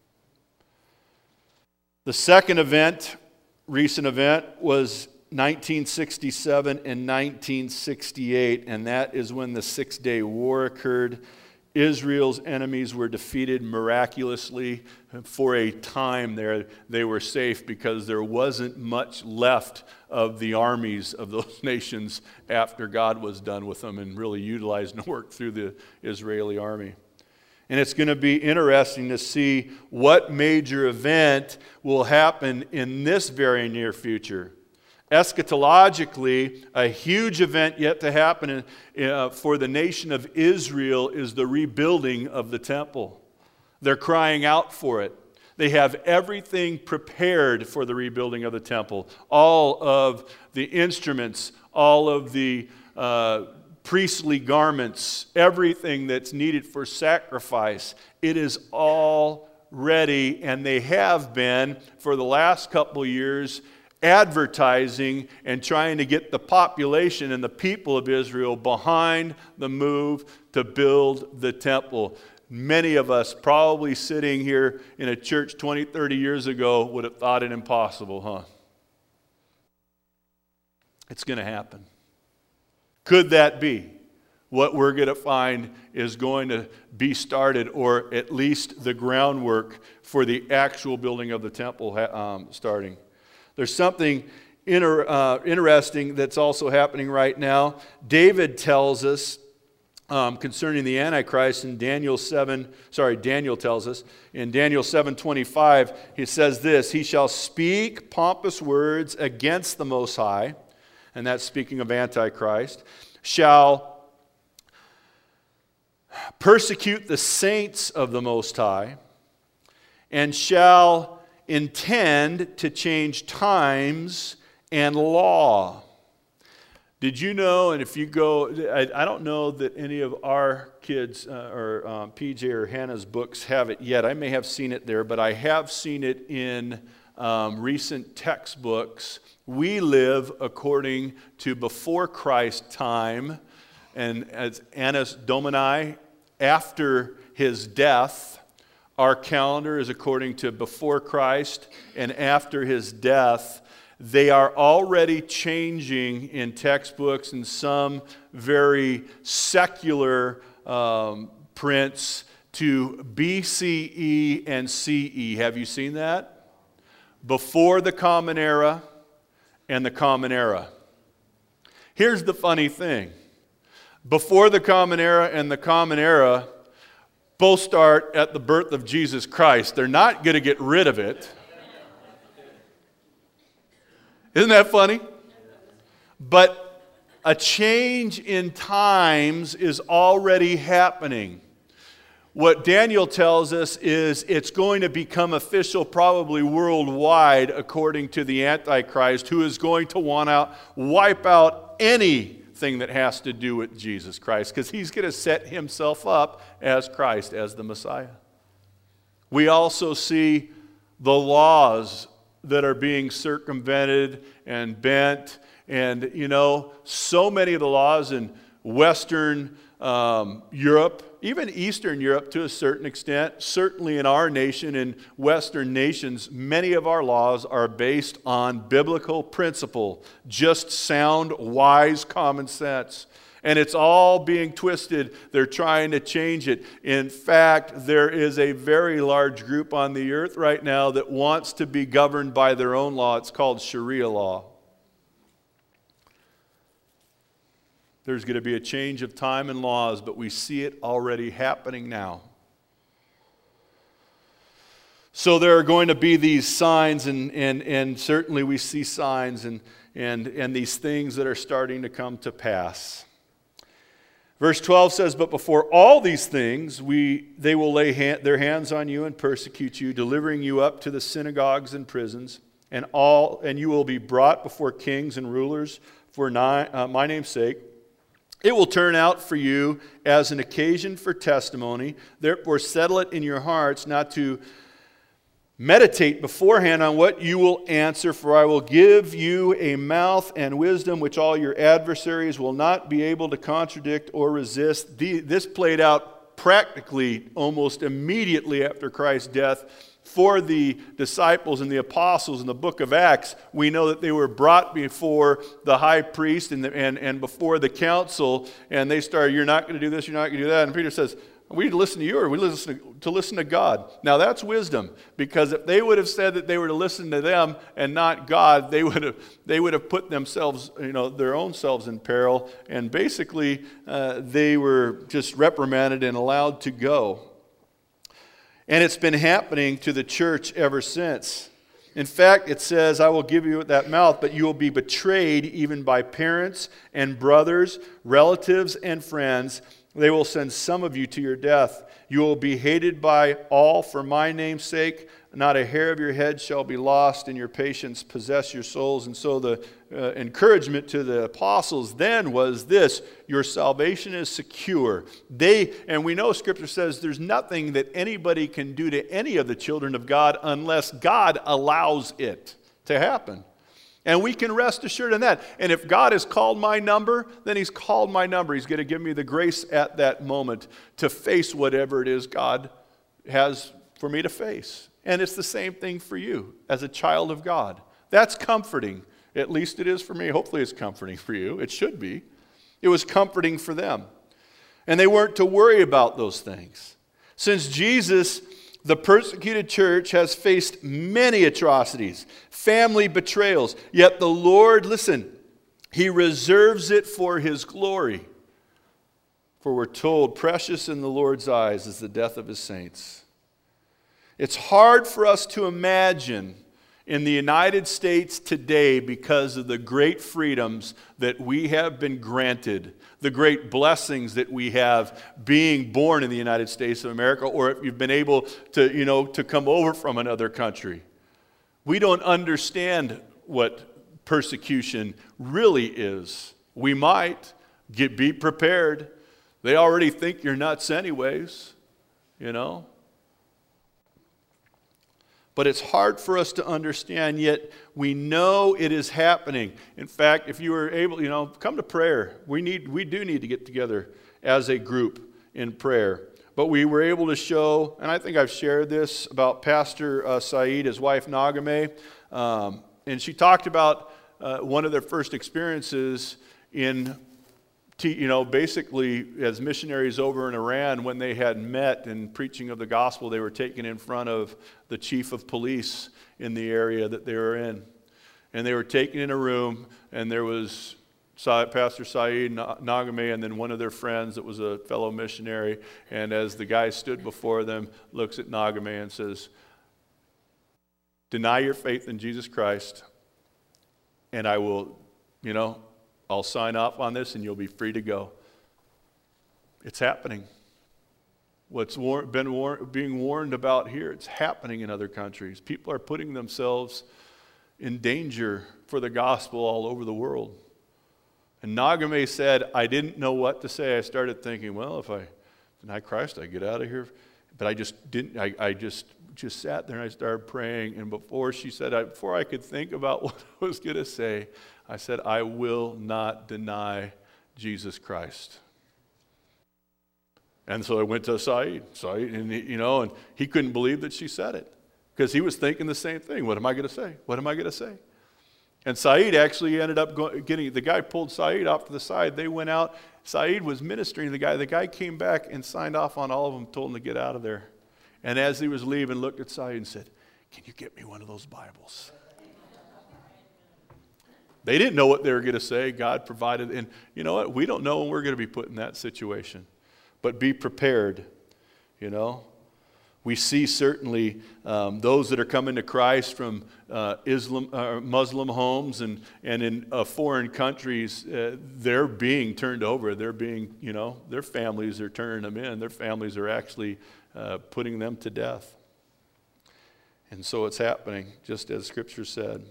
The second event, recent event, was nineteen sixty-seven and nineteen sixty-eight, and that is when the Six-Day War occurred. Israel's enemies were defeated miraculously. For a time there, they were safe because there wasn't much left of the armies of those nations after God was done with them and really utilized and worked through the Israeli army. And it's going to be interesting to see what major event will happen in this very near future. Eschatologically, a huge event yet to happen uh, for the nation of Israel is the rebuilding of the temple. They're crying out for it. They have everything prepared for the rebuilding of the temple. All of the instruments, all of the uh, priestly garments, everything that's needed for sacrifice, it is all ready, and they have been for the last couple years advertising and trying to get the population and the people of Israel behind the move to build the temple. Many of us probably sitting here in a church twenty, thirty years ago would have thought it impossible, huh? It's going to happen. Could that be what we're going to find is going to be started, or at least the groundwork for the actual building of the temple um, starting? There's something inter, uh, interesting that's also happening right now. David tells us um, concerning the Antichrist in Daniel seven, sorry, Daniel tells us in Daniel seven twenty-five, he says this, he shall speak pompous words against the Most High, and that's speaking of Antichrist, shall persecute the saints of the Most High, and shall intend to change times and law. Did you know, and if you go, I, I don't know that any of our kids uh, or um, P J or Hannah's books have it yet. I may have seen it there, but I have seen it in um, recent textbooks. We live according to before Christ time, and as Annus Domini, after his death. Our calendar is according to before Christ and after his death. They are already changing in textbooks and some very secular um, prints to B C E and C E. Have you seen that? Before the Common Era and the Common Era. Here's the funny thing. Before the Common Era and the Common Era both start at the birth of Jesus Christ. They're not going to get rid of it. Isn't that funny? But a change in times is already happening. What Daniel tells us is it's going to become official probably worldwide according to the Antichrist, who is going to want to wipe out any thing that has to do with Jesus Christ, because he's going to set himself up as Christ, as the Messiah. We also see the laws that are being circumvented and bent, and you know, so many of the laws in Western um, Europe, even Eastern Europe to a certain extent, certainly in our nation and Western nations, many of our laws are based on biblical principle, just sound, wise common sense. And it's all being twisted. They're trying to change it. In fact, there is a very large group on the earth right now that wants to be governed by their own law. It's called Sharia law. There's going to be a change of time and laws, but we see it already happening now. So there are going to be these signs, and, and, and certainly we see signs and, and, and these things that are starting to come to pass. Verse twelve says, "But before all these things, we they will lay hand, their hands on you and persecute you, delivering you up to the synagogues and prisons, and all and you will be brought before kings and rulers for my, uh, my name's sake. It will turn out for you as an occasion for testimony. Therefore, settle it in your hearts not to meditate beforehand on what you will answer, for I will give you a mouth and wisdom which all your adversaries will not be able to contradict or resist." This played out practically almost immediately after Christ's death. For the disciples and the apostles in the book of Acts, we know that they were brought before the high priest and, the, and, and before the council, and they started, "You're not going to do this, you're not going to do that." And Peter says, "We need to listen to you, or we listen to, to listen to God." Now that's wisdom, because if they would have said that they were to listen to them and not God, they would have they would have put themselves, you know, their own selves in peril, and basically uh, they were just reprimanded and allowed to go. And it's been happening to the church ever since. In fact, it says, "I will give you that mouth, but you will be betrayed even by parents and brothers, relatives and friends. They will send some of you to your death. You will be hated by all for my name's sake. Not a hair of your head shall be lost, and your patience possess your souls." And so the uh, encouragement to the apostles then was this: your salvation is secure. They, and we know Scripture says there's nothing that anybody can do to any of the children of God unless God allows it to happen. And we can rest assured in that. And if God has called my number, then He's called my number. He's going to give me the grace at that moment to face whatever it is God has for me to face. And it's the same thing for you as a child of God. That's comforting. At least it is for me. Hopefully it's comforting for you. It should be. It was comforting for them. And they weren't to worry about those things. Since Jesus, the persecuted church, has faced many atrocities, family betrayals, yet the Lord, listen, He reserves it for His glory. For we're told, precious in the Lord's eyes is the death of His saints. It's hard for us to imagine in the United States today, because of the great freedoms that we have been granted, the great blessings that we have being born in the United States of America, or if you've been able to, you know, to come over from another country. We don't understand what persecution really is. We might get be prepared. They already think you're nuts anyways, you know. But it's hard for us to understand, yet we know it is happening. In fact, if you were able, you know, come to prayer. We need, we do need to get together as a group in prayer. But we were able to show, and I think I've shared this about Pastor uh, Saeed, his wife Nagame, um, and she talked about uh, one of their first experiences in you know, basically as missionaries over in Iran, when they had met and preaching of the gospel, they were taken in front of the chief of police in the area that they were in. And they were taken in a room, and there was Pastor Saeed Nagame and then one of their friends that was a fellow missionary. And as the guy stood before them, looks at Nagame and says, "Deny your faith in Jesus Christ, and I will, you know, I'll sign off on this and you'll be free to go." It's happening. What's war- been war- being warned about here, it's happening in other countries. People are putting themselves in danger for the gospel all over the world. And Nagame said, "I didn't know what to say. I started thinking, well, if I deny Christ, I get out of here." But I just didn't, I, I just just sat there and I started praying. And before she said, I, before I could think about what I was going to say, I said, "I will not deny Jesus Christ." And so I went to Saeed, Saeed and he, you know, and he couldn't believe that she said it, because he was thinking the same thing. What am I going to say? What am I going to say? And Said actually ended up going, getting, the guy pulled Said off to the side. They went out. Said was ministering to the guy. The guy came back and signed off on all of them, told him to get out of there. And as he was leaving, looked at Said and said, "Can you get me one of those Bibles?" They didn't know what they were going to say. God provided. And you know what? We don't know when we're going to be put in that situation. But be prepared, you know. We see certainly um, those that are coming to Christ from uh, Islam, uh, Muslim homes and, and in uh, foreign countries, uh, they're being turned over. They're being, you know, their families are turning them in. Their families are actually uh, putting them to death. And so it's happening, just as Scripture said.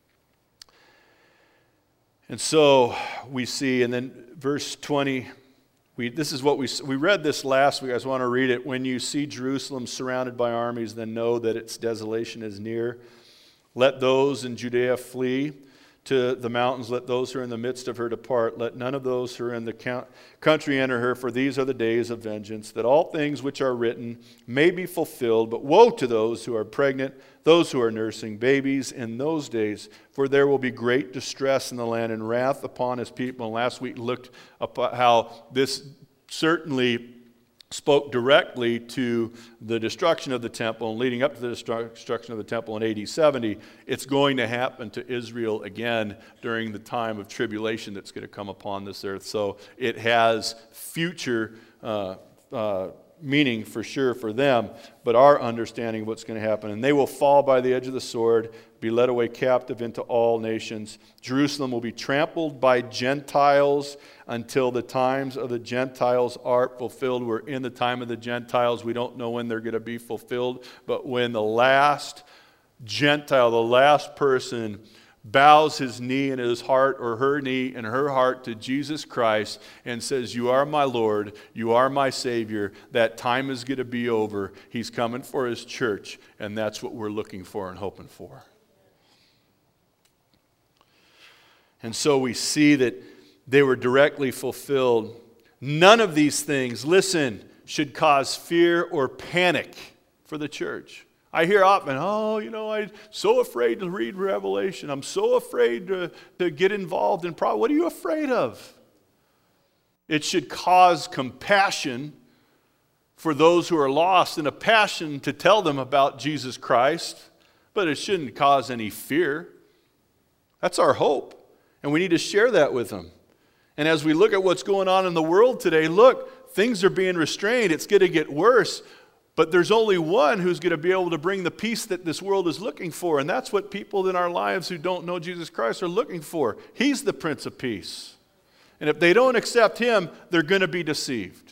And so we see, and then verse twenty, we, this is what we, we read this last week. I just want to read it. When you see Jerusalem surrounded by armies, then know that its desolation is near. Let those in Judea flee to the mountains. Let those who are in the midst of her depart. Let none of those who are in the count, country enter her, for these are the days of vengeance, that all things which are written may be fulfilled. But woe to those who are pregnant, those who are nursing babies in those days, for there will be great distress in the land and wrath upon his people. And last week looked up at how this certainly spoke directly to the destruction of the temple, and leading up to the destruction of the temple in A D seventy, it's going to happen to Israel again during the time of tribulation that's going to come upon this earth. So it has future uh, uh, meaning for sure for them, but our understanding of what's going to happen. And they will fall by the edge of the sword, be led away captive into all nations. Jerusalem will be trampled by Gentiles until the times of the Gentiles are fulfilled. We're in the time of the Gentiles. We don't know when they're going to be fulfilled, but when the last Gentile, the last person, bows his knee and his heart, or her knee and her heart, to Jesus Christ and says, "You are my Lord, you are my Savior," that time is going to be over. He's coming for his church, and that's what we're looking for and hoping for. And so we see that they were directly fulfilled. None of these things, listen, should cause fear or panic for the church. I hear often, "Oh, you know, I'm so afraid to read Revelation. I'm so afraid to, to get involved in problems." What are you afraid of? It should cause compassion for those who are lost and a passion to tell them about Jesus Christ, but it shouldn't cause any fear. That's our hope, and we need to share that with them. And as we look at what's going on in the world today, look, things are being restrained. It's going to get worse. But there's only one who's going to be able to bring the peace that this world is looking for. And that's what people in our lives who don't know Jesus Christ are looking for. He's the Prince of Peace. And if they don't accept him, they're going to be deceived.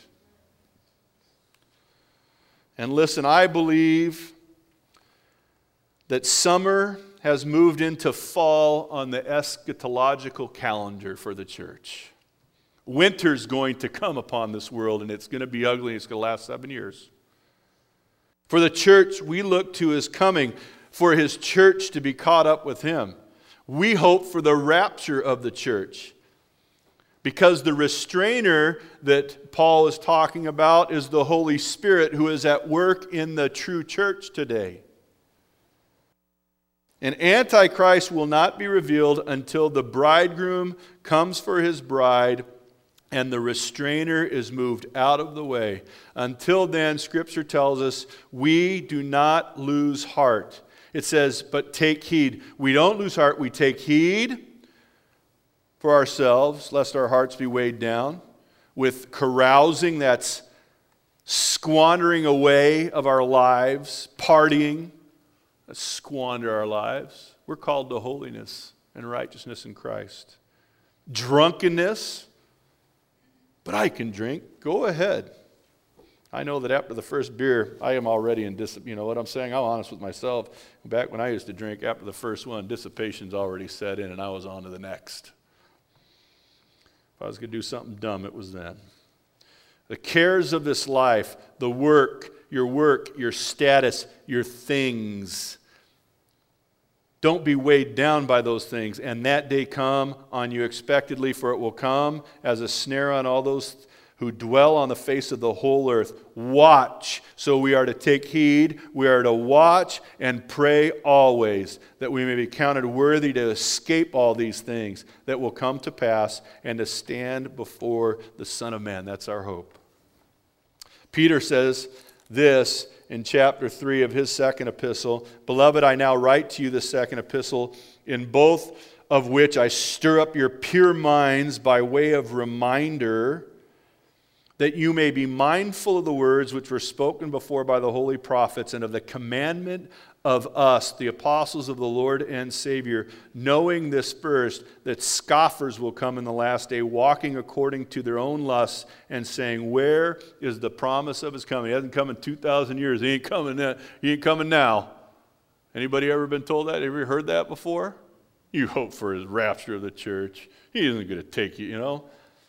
And listen, I believe that summer has moved into fall on the eschatological calendar for the church. Winter's going to come upon this world, and it's going to be ugly. It's going to last seven years. For the church, we look to his coming, for his church to be caught up with him. We hope for the rapture of the church, because the restrainer that Paul is talking about is the Holy Spirit, who is at work in the true church today. And Antichrist will not be revealed until the bridegroom comes for his bride and the restrainer is moved out of the way. Until then, Scripture tells us, we do not lose heart. It says, but take heed. We don't lose heart. We take heed for ourselves, lest our hearts be weighed down with carousing, that's squandering away of our lives, partying, that's squander our lives. We're called to holiness and righteousness in Christ. Drunkenness. But I can drink. Go ahead. I know that after the first beer, I am already in dissipation. You know what I'm saying? I'm honest with myself. Back when I used to drink, after the first one, dissipation's already set in, and I was on to the next. If I was going to do something dumb, it was then. The cares of this life, the work, your work, your status, your things. Don't be weighed down by those things. And that day come on you expectedly, for it will come as a snare on all those who dwell on the face of the whole earth. Watch. So we are to take heed. We are to watch and pray always, that we may be counted worthy to escape all these things that will come to pass and to stand before the Son of Man. That's our hope. Peter says this in chapter three of his second epistle. Beloved, I now write to you the second epistle, in both of which I stir up your pure minds by way of reminder, that you may be mindful of the words which were spoken before by the holy prophets, and of the commandment of us, the apostles of the Lord and Savior, knowing this first, that scoffers will come in the last day, walking according to their own lusts, and saying, where is the promise of his coming? He hasn't come in two thousand years. He ain't coming now. He ain't coming now. Anybody ever been told that? Ever heard that before? You hope for his rapture of the church. He isn't going to take you, you know.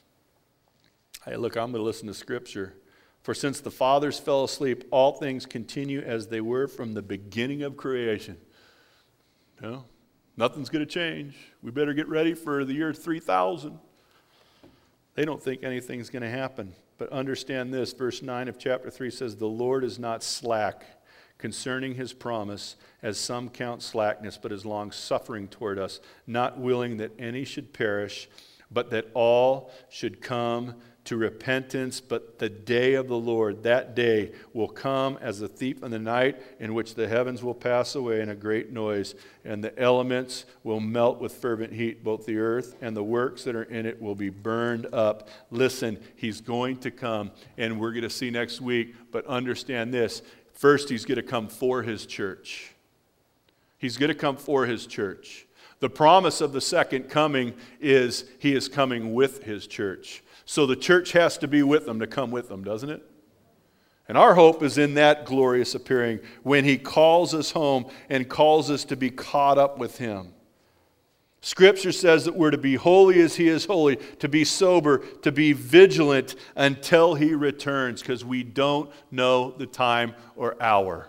Hey, look, I'm going to listen to Scripture. For since the fathers fell asleep, all things continue as they were from the beginning of creation. You know, nothing's going to change. We better get ready for the year three thousand. They don't think anything's going to happen. But understand this, verse nine of chapter three says, the Lord is not slack concerning his promise, as some count slackness, but is long-suffering toward us, not willing that any should perish, but that all should come to repentance. But the day of the Lord, that day, will come as a thief in the night, in which the heavens will pass away in a great noise, and the elements will melt with fervent heat. Both the earth and the works that are in it will be burned up. Listen, he's going to come, and we're going to see next week, but understand this. First, he's going to come for his church. He's going to come for his church. The promise of the second coming is he is coming with his church. So the church has to be with them to come with them, doesn't it? And our hope is in that glorious appearing when he calls us home and calls us to be caught up with him. Scripture says that we're to be holy as he is holy, to be sober, to be vigilant until he returns, because we don't know the time or hour.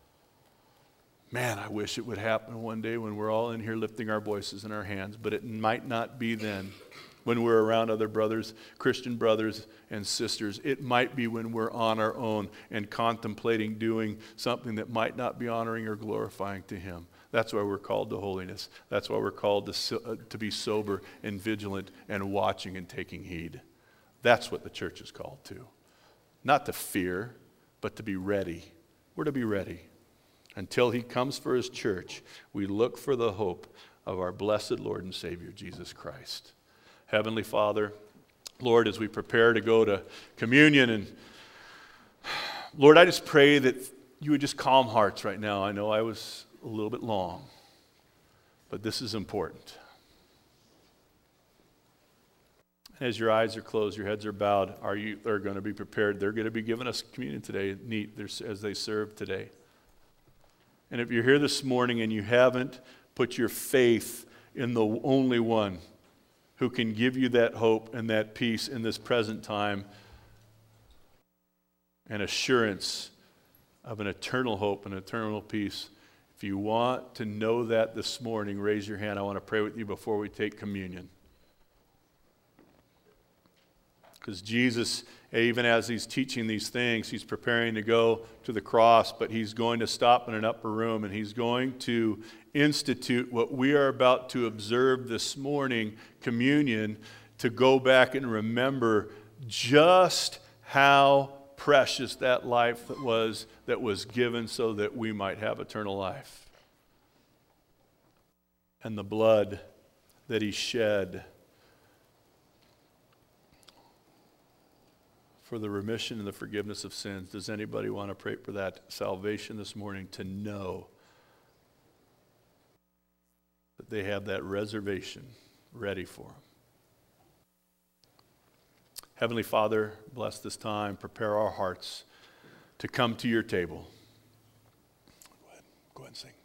Man, I wish it would happen one day when we're all in here lifting our voices in our hands, but it might not be then. When we're around other brothers, Christian brothers and sisters. It might be when we're on our own and contemplating doing something that might not be honoring or glorifying to him. That's why we're called to holiness. That's why we're called to, uh, to be sober and vigilant and watching and taking heed. That's what the church is called to. Not to fear, but to be ready. We're to be ready. Until he comes for his church, we look for the hope of our blessed Lord and Savior, Jesus Christ. Heavenly Father, Lord, as we prepare to go to communion, and Lord, I just pray that you would just calm hearts right now. I know I was a little bit long, but this is important. As your eyes are closed, your heads are bowed, are you are going to be prepared. They're going to be giving us communion today, neat, as they serve today. And if you're here this morning and you haven't put your faith in the only one who can give you that hope and that peace in this present time and assurance of an eternal hope and eternal peace. If you want to know that this morning, raise your hand. I want to pray with you before we take communion. Because Jesus, even as he's teaching these things, he's preparing to go to the cross, but he's going to stop in an upper room and he's going to institute what we are about to observe this morning, communion, to go back and remember just how precious that life that was that was given so that we might have eternal life. And the blood that he shed for the remission and the forgiveness of sins. Does anybody want to pray for that salvation this morning, to know that they have that reservation ready for them? Heavenly Father, bless this time. Prepare our hearts to come to your table. Go ahead, go ahead and sing.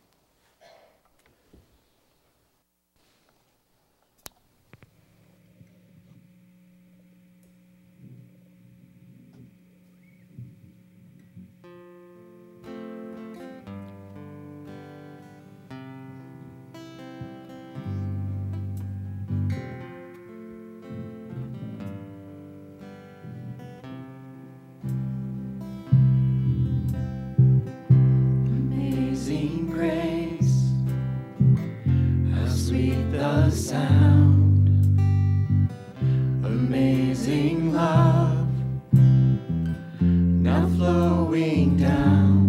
sound, amazing love, now flowing down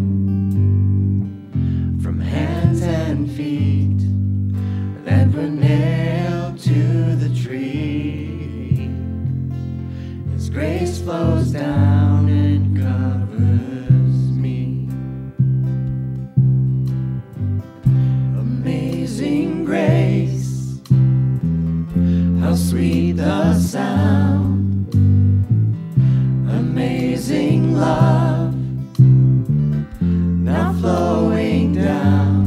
from hands and feet that were nailed to the tree. His grace flows down and covers me. Amazing grace, how sweet the sound, amazing love, now flowing down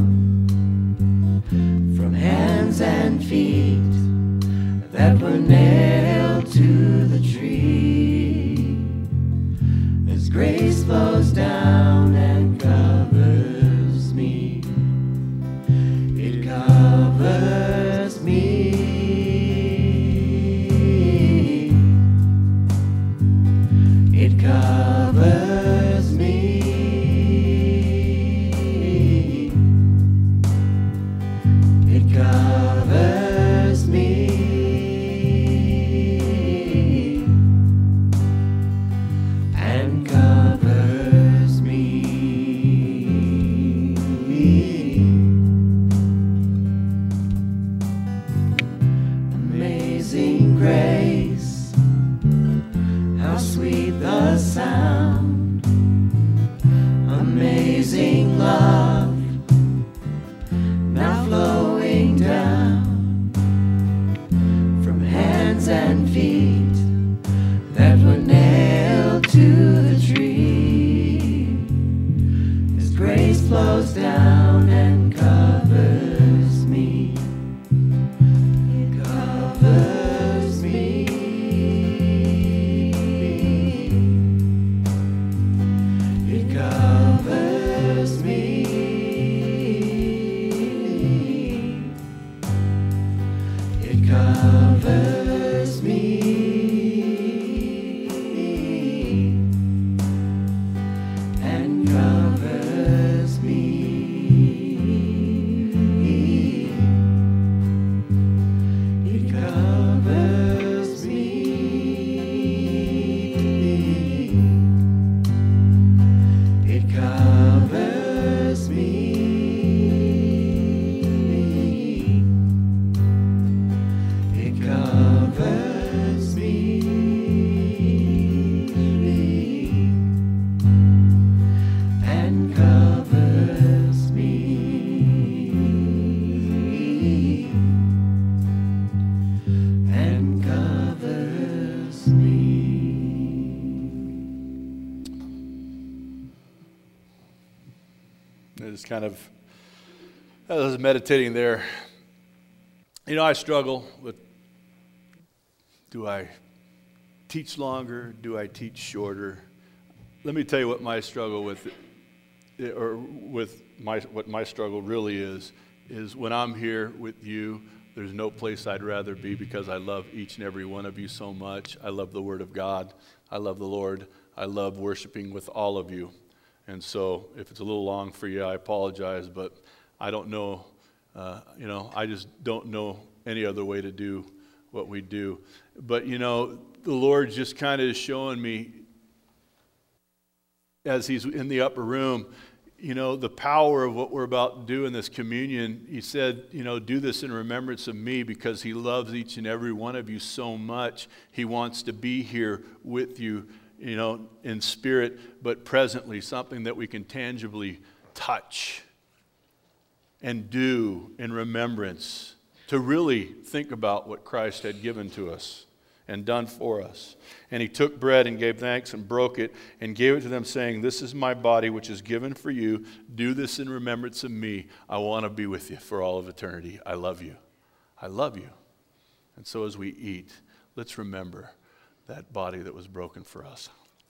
from hands and feet that were nailed to the tree. As grace flows down and covers me, it covers me. It covers me. It covers me. And covers me. Amazing grace, how sweet the sound, amazing love, now flowing down from hands and feet that were nailed to the tree. His grace flows down and covers me. It covers me. It covers me. It covers me. And covers me. It covers me. It covers me. It covers me. And covers me. And covers me. I just kind of, I was meditating there. You know, I struggle with, do I teach longer? Do I teach shorter? Let me tell you what my struggle with, or with my, what my struggle really is, is when I'm here with you, there's no place I'd rather be because I love each and every one of you so much. I love the Word of God. I love the Lord. I love worshiping with all of you. And so if it's a little long for you, I apologize, but I don't know, uh, you know, I just don't know any other way to do what we do. But, you know, the Lord just kind of is showing me as he's in the upper room, you know, the power of what we're about to do in this communion. He said, you know, do this in remembrance of me because he loves each and every one of you so much. He wants to be here with you, you know, in spirit, but presently, something that we can tangibly touch and do in remembrance, to really think about what Christ had given to us and done for us. And he took bread and gave thanks and broke it and gave it to them, saying, this is my body which is given for you. Do this in remembrance of me. I want to be with you for all of eternity. I love you. I love you. And so as we eat, let's remember that body that was broken for us.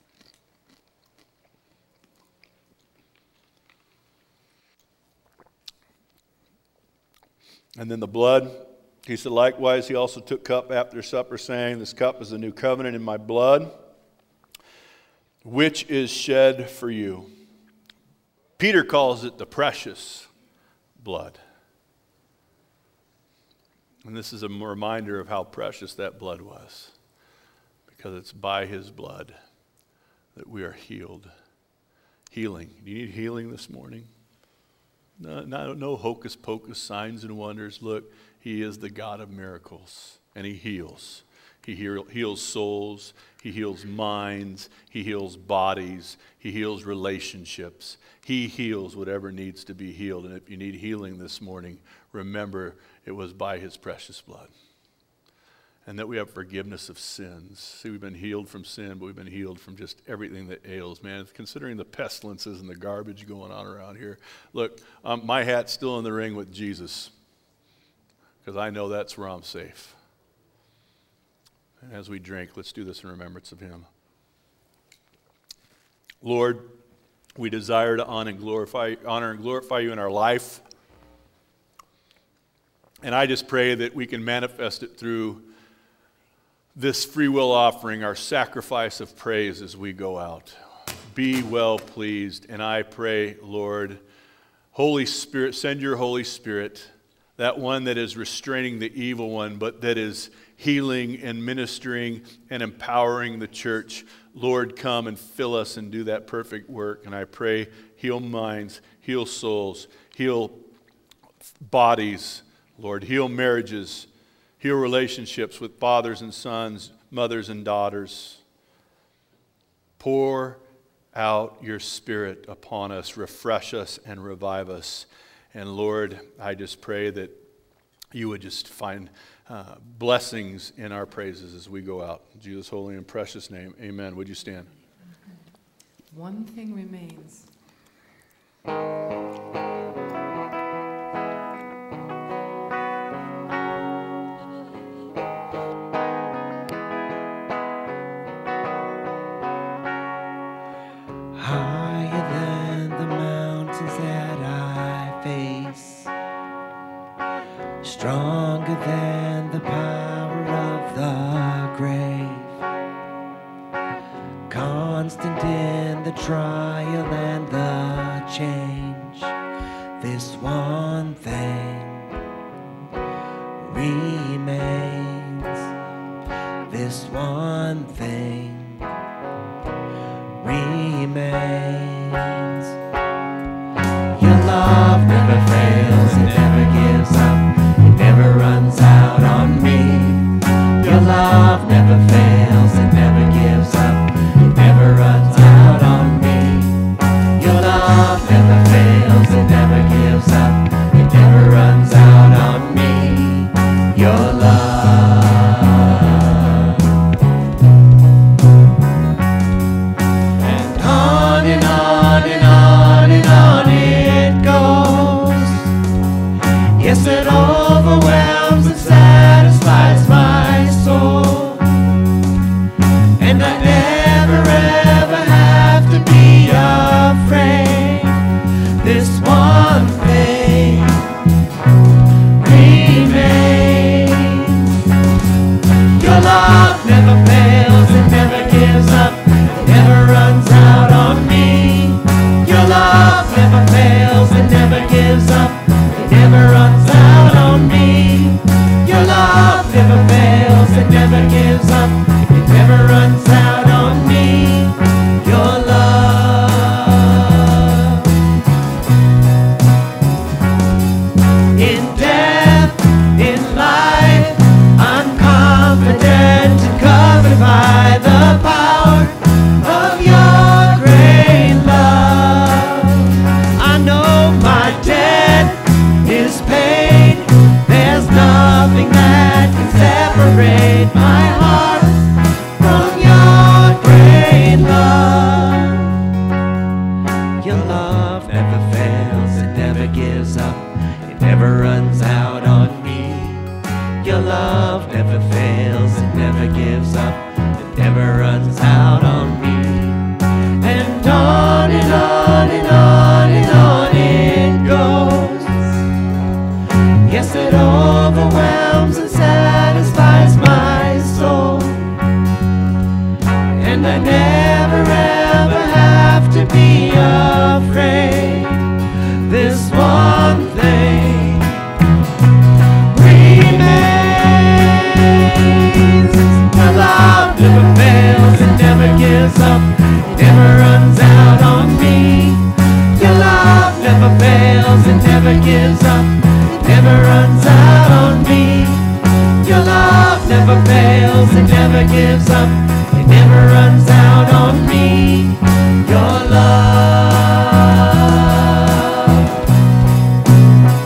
And then the blood, he said, likewise, he also took cup after supper, saying, this cup is the new covenant in my blood, which is shed for you. Peter calls it the precious blood. And this is a reminder of how precious that blood was, because it's by his blood that we are healed. Healing. Do you need healing this morning? No, no, no hocus pocus, signs and wonders. Look, he is the God of miracles, and he heals. He heal, heals souls, he heals minds, he heals bodies, he heals relationships. He heals whatever needs to be healed. And if you need healing this morning, remember it was by his precious blood. And that we have forgiveness of sins. See, we've been healed from sin, but we've been healed from just everything that ails, man. Considering the pestilences and the garbage going on around here. Look, um, my hat's still in the ring with Jesus, because I know that's where I'm safe. And as we drink, let's do this in remembrance of him. Lord, we desire to honor and glorify, honor and glorify you in our life. And I just pray that we can manifest it through this free will offering, our sacrifice of praise as we go out. Be well pleased. And I pray, Lord, Holy Spirit, send your Holy Spirit, that one that is restraining the evil one, but that is healing and ministering and empowering the church. Lord, come and fill us and do that perfect work. And I pray, heal minds, heal souls, heal bodies, Lord, heal marriages, heal relationships with fathers and sons, mothers and daughters. Pour out your Spirit upon us, refresh us and revive us. And Lord, I just pray that you would just find uh, blessings in our praises as we go out. In Jesus' holy and precious name, amen. Would you stand? One thing remains. Higher than the mountains that I face, stronger than the power of the grave, constant in the trial and the change. This one thing remains. This one thing remains. Your love never fails, it never gives up, it never runs out on me. Your love never fails, it never gives up, it never runs out on me. Your love never fails, it never gives up, it never runs out on me. Your love. And on and on and on it goes. Yes, it overwhelms and satisfies my soul. And I never ever have to be afraid. This one thing remains. Your love never fails, it never gives up, it never runs out on me. Your love never fails, it never gives up, it never runs out on me. Your love never fails, it never gives up, it never runs out on me. Your love. In death, in life, I'm confident and covered by the power of your great love. I know my debt is paid. There's nothing that can separate my heart from your great love. Your love never fails, it never gives up, it never runs out on me. Your love never fails, it never gives up, it never runs out on me. And on and on and on and on it goes. Yes, it overwhelms and satisfies my soul. And I never ever have to be afraid. This one thing remains. never gives up, it never runs out on me. Your love never fails, it never gives up, it never runs out on me. Your love never fails, it never gives up, it never runs out on me. Your love